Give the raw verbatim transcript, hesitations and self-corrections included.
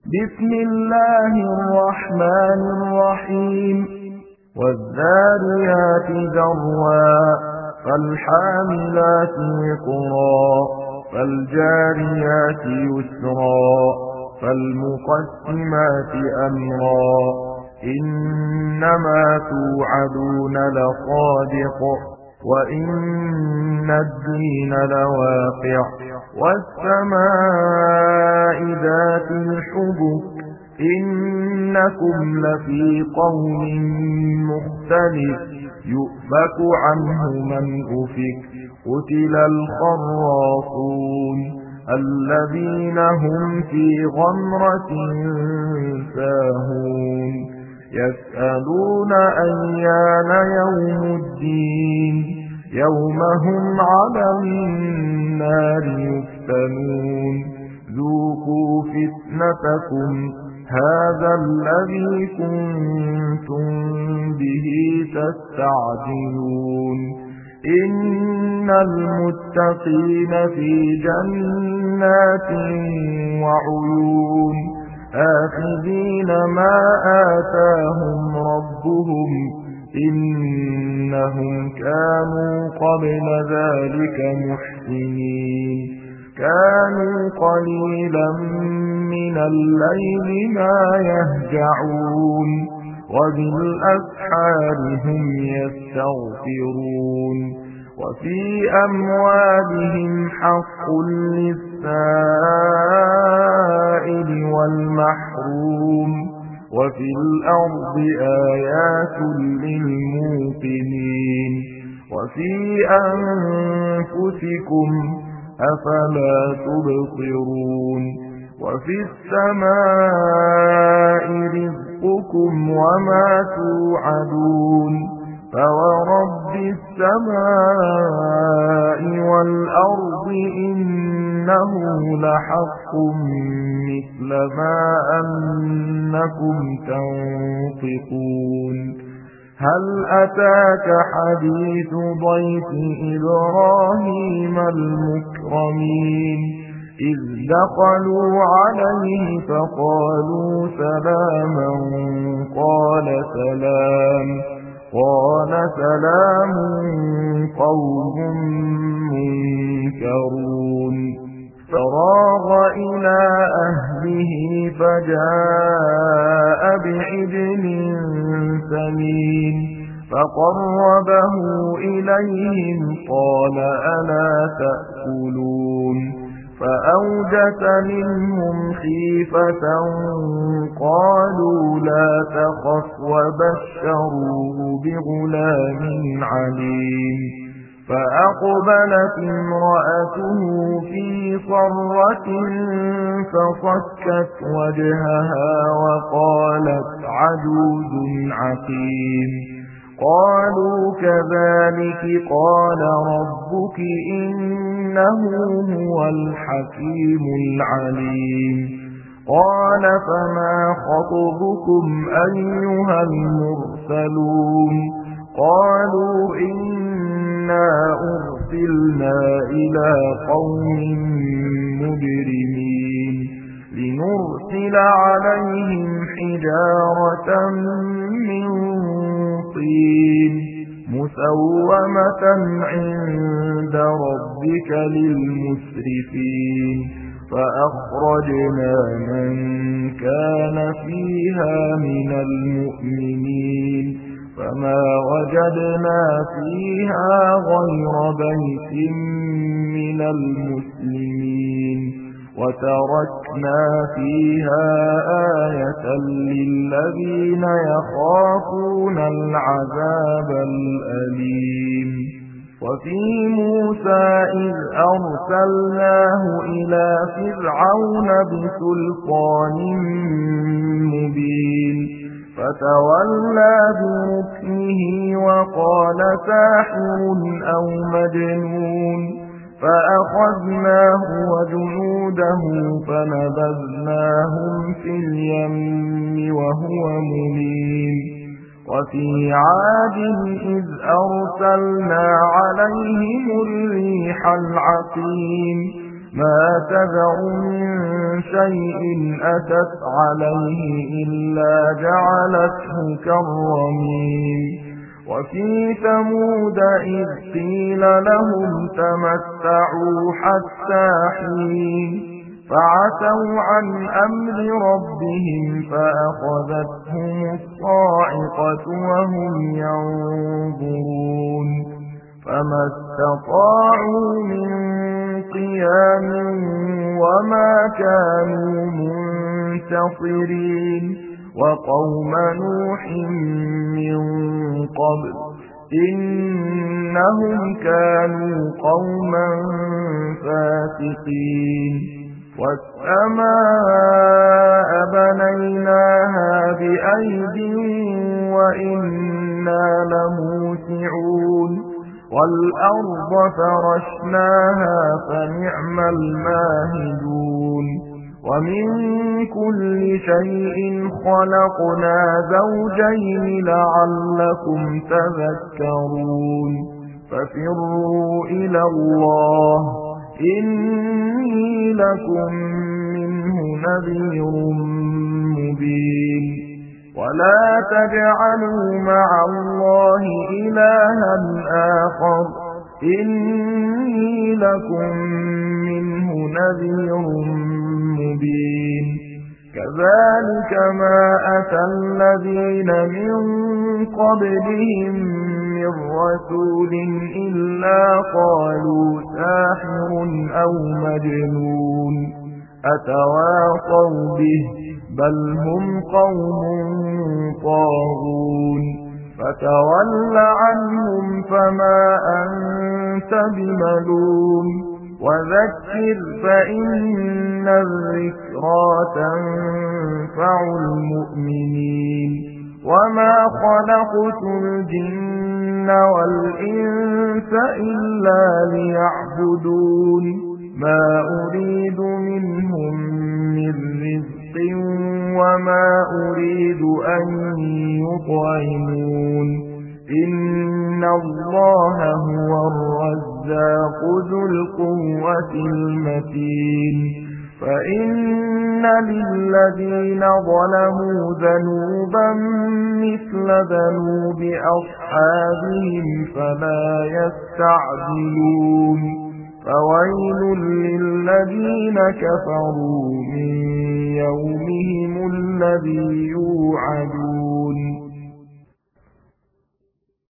بسم الله الرحمن الرحيم والذاريات ذروا فالحاملات وقرا فالجاريات يسرا فالمقسمات أمرا إنما توعدون لصادق وإن الدين لواقع والسماء ذات الحبك إنكم لفي قوم مختلف يؤفك عنه من أفك قتل الخراصون الذين هم في غمرة ساهون يسألون أيان يوم الدين يوم هم على النار يفتنون ذوقوا فتنتكم هذا الذي كنتم به تستعجلون إن المتقين في جنات وعيون آخذين ما آتاهم ربهم إنهم كانوا قبل ذلك محسنين كانوا قليلا من الليل ما يهجعون وبالأسحار هم يستغفرون وفي أموالهم حق للسائل والمحروم وفي الأرض آيات للموقنين وفي أنفسكم أفلا تبصرون وفي السماء رزقكم وما توعدون فورب السماء والأرض إنه لحق مثل ما أنكم تنطقون هل أتاك حديث ضيف إبراهيم المكرمين إذ دخلوا عليه فقالوا سلاما قال سلام قال سلام قوم منكرون فراغ إلى أهله فجاء بعجل سمين فقربه إليهم قال ألا تأكلون فأوجس منهم خيفة قالوا لا تخف وبشروه بغلام عليم فأقبلت امرأته في صرة فصكت وجهها وقالت عجوز عقيم قالوا كذلك قال ربك إنه هو الحكيم العليم قال فما خطبكم أيها المرسلون قالوا إنا أرسلنا إلى قوم مجرمين لنرسل عليهم حجارة من طين مسومة عند ربك للمسرفين فأخرجنا من كان فيها من المؤمنين فما وجدنا فيها غير بيت من المسلمين وتركنا فيها آية للذين يخافون العذاب الأليم وفي موسى إذ أرسلناه إلى فرعون بسلطان مبين فتولى بركنه وقال ساحر أو مجنون فأخذناه وجنوده فنبذناهم في اليم وهو مليم وفي عاد إذ أرسلنا عليهم الريح العقيم ما تذر من شيء أتت عليه إلا جعلته كالرميم وفي ثمود إذ قيل لهم تمتعوا حتى حين فعتوا عن أمر ربهم فأخذتهم الصاعقة وهم ينظرون فما استطاعوا من قيام وما كانوا منتصرين وقوم نوح من قبل إنهم كانوا قوما فاسقين والسماء بنيناها بأيد وإنا لموسعون والأرض فرشناها فنعم الماهدون ومن كل شيء خلقنا زوجين لعلكم تذكرون ففروا إلى الله إني لكم منه نذير مبين ولا تجعلوا مع الله إلها آخر إني لكم منه نذير مبين كذلك ما أتى الذين من قبلهم من رسول إلا قالوا ساحر أو مجنون أتواصوا به بل هم قوم طاغون فتول عنهم فما أنت بملوم وذكر فإن الذكرى تنفع المؤمنين وما خلقت الجن والإنس إلا ليعبدون ما أريد منهم من رزق وما أريد أن يطعمون إن الله هو الرزاق ذو القوة المتين فإن للذين ظلموا ذنوبا مثل ذنوب أصحابهم فلا يستعجلون فويل للذين كفروا من يومهم الذي يوعدون